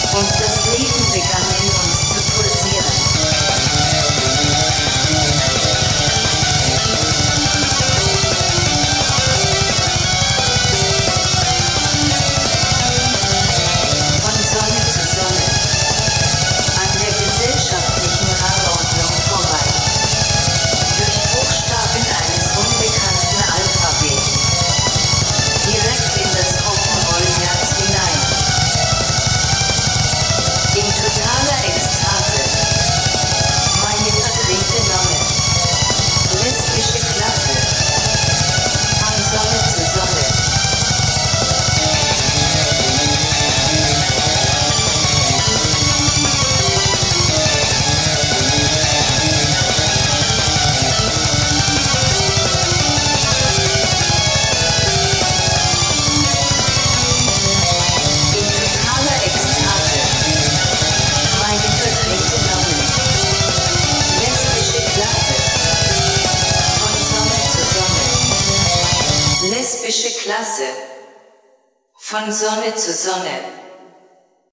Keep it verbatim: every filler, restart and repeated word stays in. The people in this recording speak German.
Und das Leben begann in uns zu pulsieren. Von Sonne zu Sonne, an der gesellschaftlichen Rangordnung vorbei, durch Buchstaben eines unbekannten Alphabets, direkt in das Rock'n'Roll-Herz hinein. In totaler Ekstase, meine verdrehte Nonne, lesbische Klasse, von Sonne zu Sonne. Lesbische Klasse. Von Sonne zu Sonne.